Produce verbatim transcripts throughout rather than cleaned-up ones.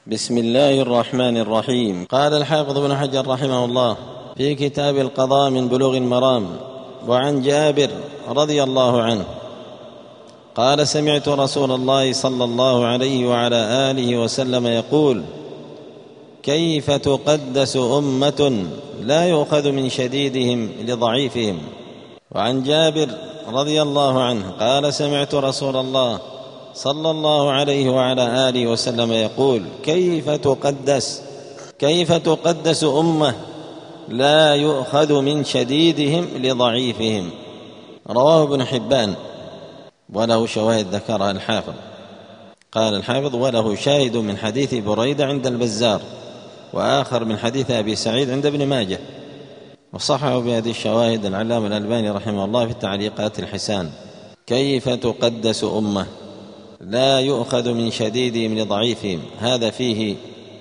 بسم الله الرحمن الرحيم. قال الحافظ ابن حجر رحمه الله في كتاب القضاء من بلوغ المرام: وعن جابر رضي الله عنه قال: سمعت رسول الله صلى الله عليه وعلى آله وسلم يقول: كيف تقدس أمة لا يؤخذ من شديدهم لضعيفهم. وعن جابر رضي الله عنه قال: سمعت رسول الله صلى الله عليه وعلى آله وسلم يقول: كيف تقدس كيف تقدس أمة لا يؤخذ من شديدهم لضعيفهم. رواه ابن حبان وله شواهد ذكرها الحافظ. قال الحافظ: وله شاهد من حديث بريدة عند البزار، وآخر من حديث أبي سعيد عند ابن ماجه، وصححه بهذه الشواهد العلامة الألباني رحمه الله في التعليقات الحسان. كيف تقدس أمة لا يؤخذ من شديدهم لضعيفهم، هذا فيه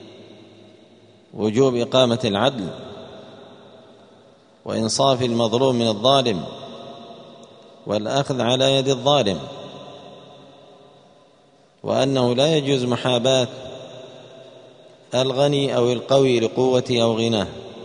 وجوب إقامة العدل وإنصاف المظلوم من الظالم والأخذ على يد الظالم، وأنه لا يجوز محاباة الغني أو القوي لقوته أو غناه،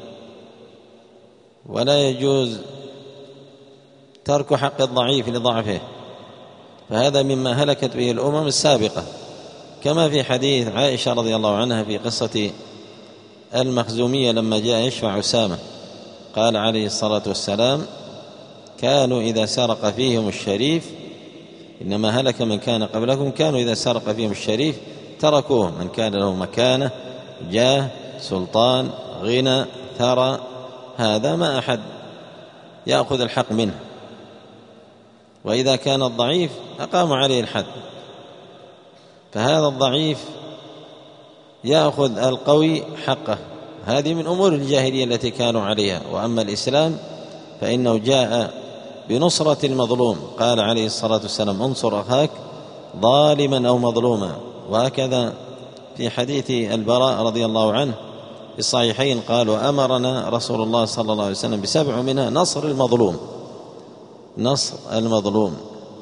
ولا يجوز ترك حق الضعيف لضعفه، فهذا مما هلكت به الأمم السابقة، كما في حديث عائشة رضي الله عنها في قصة المخزومية لما جاء يشفع أسامة، قال عليه الصلاة والسلام: كانوا إذا سرق فيهم الشريف، إنما هلك من كان قبلكم، كانوا إذا سرق فيهم الشريف تركوه، من كان له مكانة جاه سلطان غنى ثرى، هذا ما أحد يأخذ الحق منه، وإذا كان الضعيف أقام عليه الحد، فهذا الضعيف يأخذ القوي حقه. هذه من أمور الجاهلية التي كانوا عليها. وأما الإسلام فإنه جاء بنصرة المظلوم، قال عليه الصلاة والسلام: انصر أخاك ظالما أو مظلوما. وهكذا في حديث البراء رضي الله عنه في الصحيحين قال: وأمرنا رسول الله صلى الله عليه وسلم بسبع منها نصر المظلوم نصر المظلوم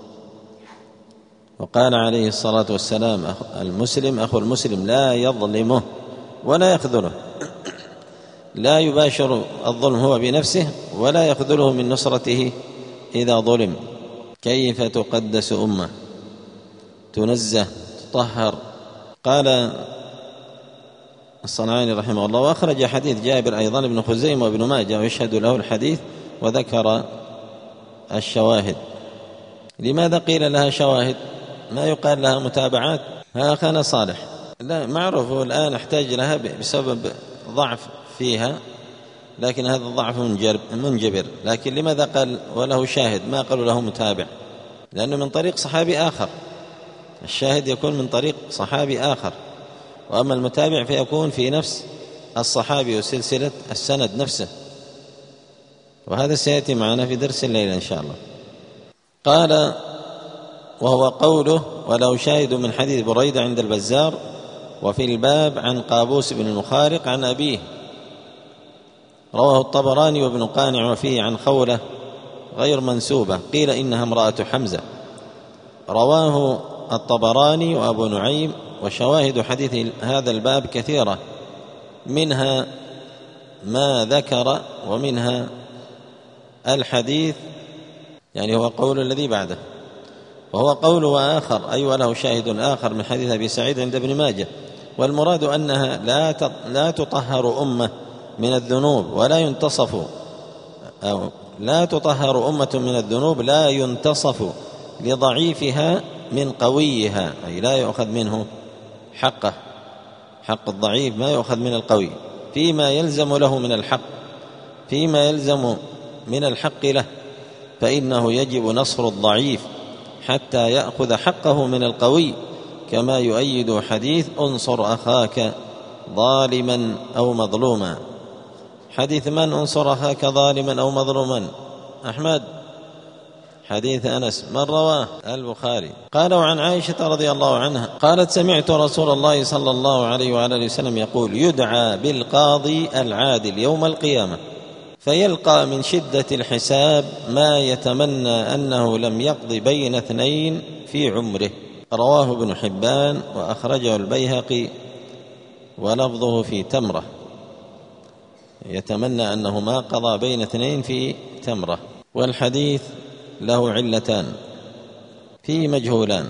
وقال عليه الصلاة والسلام: المسلم أخو المسلم لا يظلمه ولا يخذله، لا يباشر الظلم هو بنفسه ولا يخذله من نصرته إذا ظلم. كيف تقدس أمة تنزه تطهر. قال الصنعاني رحمه الله: وأخرج حديث جابر أيضا ابن خزيمة وابن ماجه ويشهد له الحديث، وذكر الشواهد. لماذا قيل لها شواهد؟ ما يقال لها متابعات؟ ها أخانا صالح، لا معروف، الآن احتاج لها بسبب ضعف فيها، لكن هذا الضعف منجبر. لكن لماذا قال وله شاهد؟ ما قالوا له متابع، لأنه من طريق صحابي آخر. الشاهد يكون من طريق صحابي آخر، وأما المتابع فيكون في نفس الصحابي وسلسلة السند نفسه، وهذا سيأتي معنا في درس الليلة إن شاء الله. قال: وهو قوله: وله شاهد من حديث بريدة عند البزار، وفي الباب عن قابوس بن المخارق عن أبيه. رواه الطبراني وابن قانع، وفيه عن خولة غير منسوبة، قيل إنها امرأة حمزة. رواه الطبراني وأبو نعيم. وشواهد حديث هذا الباب كثيرة، منها ما ذكر ومنها الحديث، يعني هو قول الذي بعده، وهو قول وآخر، أي وله شاهد آخر من حديث أبي سعيد عند ابن ماجه. والمراد أنها لا لا تطهر أمة من الذنوب ولا ينتصف، أو لا تطهر أمة من الذنوب لا ينتصف لضعيفها من قويها، أي لا يؤخذ منه حقه، حق الضعيف ما يؤخذ من القوي، فيما يلزم له من الحق، فيما يلزم من الحق له، فإنه يجب نصر الضعيف حتى يأخذ حقه من القوي، كما يؤيد حديث: انصر أخاك ظالما أو مظلوما. حديث من انصر أخاك ظالما أو مظلوما؟ أحمد، حديث أنس، من رواه؟ البخاري. قال: وعن عائشة رضي الله عنها قالت: سمعت رسول الله صلى الله عليه وآله وسلم يقول: يدعى بالقاضي العادل يوم القيامة، فيلقى من شدة الحساب ما يتمنى أنه لم يقض بين اثنين في عمره. رواه ابن حبان وأخرجه البيهقي ولفظه في تمرة، يتمنى أنه ما قضى بين اثنين في تمرة. والحديث له علتان فيه مجهولان: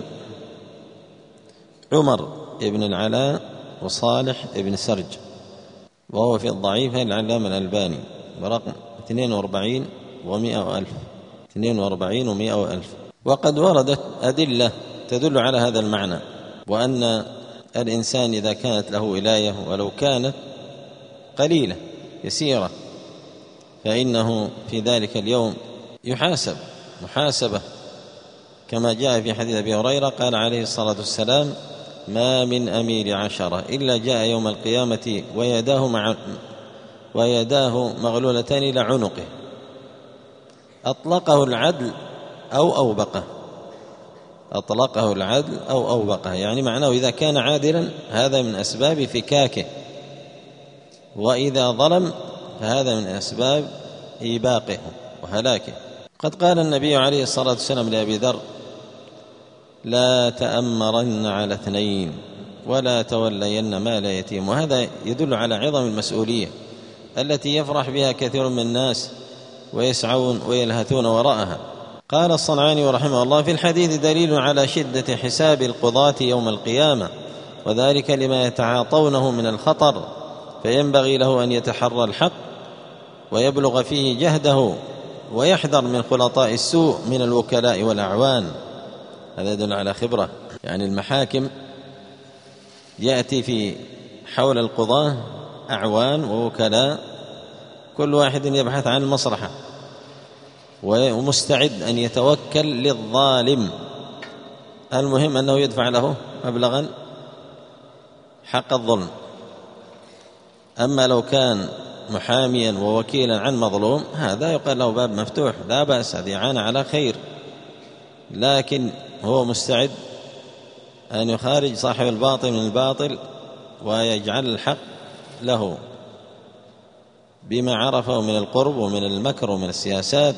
عمر بن العلاء وصالح بن سرج، وهو في الضعيفة العلامة الألباني برقم اثنين وأربعين ومئة وألف اثنين وأربعين ومئة وألف. وقد وردت أدلة تدل على هذا المعنى، وأن الإنسان إذا كانت له ولاية ولو كانت قليلة يسيرة فإنه في ذلك اليوم يحاسب محاسبة، كما جاء في حديث أبي هريرة قال عليه الصلاة والسلام: ما من أمير عشرة إلا جاء يوم القيامة ويداه, مع ويداه مغلولتان إلى عنقه أطلقه العدل أو أوبقه أطلقه العدل أو أوبقه، يعني معناه إذا كان عادلا هذا من أسباب فكاكه، وإذا ظلم فهذا من أسباب إيباقه وهلاكه. قد قال النبي عليه الصلاة والسلام لأبي ذر: لا تأمرن على اثنين ولا تولين مال يتيم. وهذا يدل على عظم المسؤولية التي يفرح بها كثير من الناس ويسعون ويلهثون وراءها. قال الصنعاني رحمه الله: في الحديث دليل على شدة حساب القضاة يوم القيامة، وذلك لما يتعاطونه من الخطر، فينبغي له أن يتحرى الحق ويبلغ فيه جهده ويحذر من خلطاء السوء من الوكلاء والأعوان. هذا يدل على خبرة، يعني المحاكم يأتي في حول القضاة أعوان ووكلاء، كل واحد يبحث عن المصلحة ومستعد أن يتوكل للظالم، المهم أنه يدفع له مبلغا حق الظلم. أما لو كان محاميا ووكيلا عن مظلوم هذا يقال له باب مفتوح، لا بأس، هذا إعانة على خير، لكن هو مستعد أن يخارج صاحب الباطل من الباطل ويجعل الحق له بما عرفه من القرب ومن المكر ومن السياسات.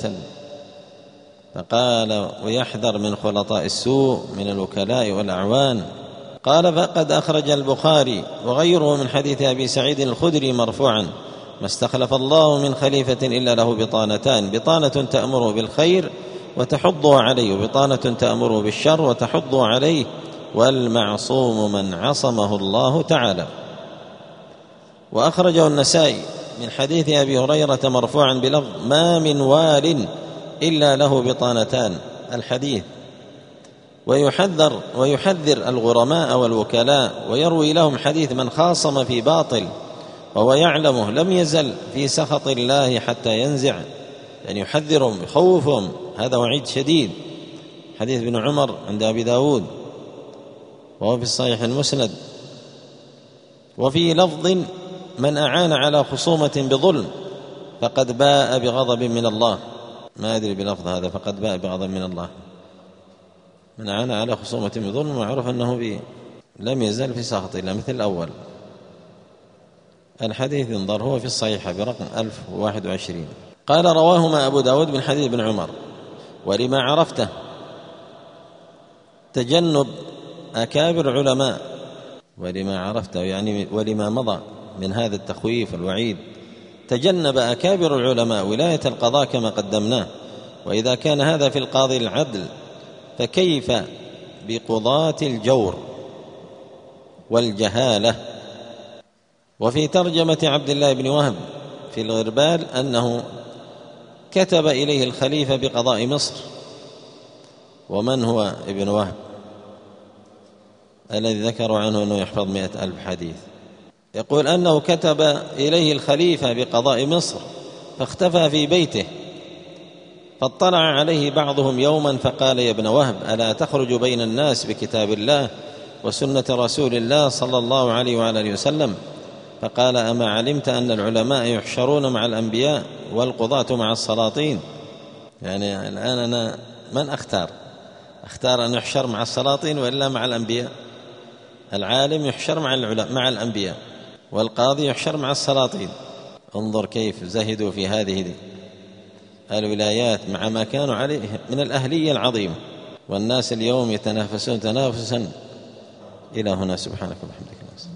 فقال: ويحذر من خلطاء السوء من الوكلاء والأعوان. قال: فقد أخرج البخاري وغيره من حديث أبي سعيد الخدري مرفوعا: ما استخلف الله من خليفة إلا له بطانتان، بطانة تأمره بالخير وتحضه عليه، وبطانة تأمره بالشر وتحضه عليه، والمعصوم من عصمه الله تعالى. وأخرجه النسائي من حديث أبي هريرة مرفوعا بلفظ: ما من وال إلا له بطانتان، الحديث. ويحذر ويحذر الغرماء والوكلاء ويروي لهم حديث من خاصم في باطل وهو يعلمه لم يزل في سخط الله حتى ينزع، يعني يحذرهم يخوفهم، هذا وعيد شديد. حديث ابن عمر عند أبي داود وهو في الصحيح المسند. وفي لفظ: من أعان على خصومة بظلم فقد باء بغضب من الله. ما أدري بلفظ هذا فقد باء بغضب من الله. من أعان على خصومة بظلم معروف أنه بي لم يزل في سخط الله، مثل الأول. الحديث انظر هو في الصحيحة برقم ألف وواحد وعشرين. قال: رواهما أبو داود من حديث ابن عمر. ولما عرفته تجنب أكابر علماء، ولما عرفته يعني ولما مضى من هذا التخويف والوعيد، تجنب أكابر العلماء ولاية القضاء كما قدمناه. وإذا كان هذا في القاضي العدل فكيف بقضاة الجور والجهالة. وفي ترجمة عبد الله بن وهب في الغربال أنه كتب إليه الخليفة بقضاء مصر. ومن هو ابن وهب الذي ذكروا عنه أنه يحفظ مئة ألف حديث؟ يقول أنه كتب إليه الخليفة بقضاء مصر فاختفى في بيته، فاطلع عليه بعضهم يوما فقال: يا ابن وهب، ألا تخرج بين الناس بكتاب الله وسنة رسول الله صلى الله عليه وآله وسلم؟ فقال: أما علمت أن العلماء يحشرون مع الأنبياء والقضاة مع السلاطين؟ يعني الآن أنا من أختار أختار أن يحشر مع السلاطين وإلا مع الأنبياء؟ العالم يحشر مع العلماء مع الأنبياء، والقاضي يحشر مع السلاطين. انظر كيف زهدوا في هذه الولايات مع ما كانوا عليه من الأهلية العظيمة، والناس اليوم يتنافسون تنافسا. إلى هنا، سبحانك اللهم وبحمدك.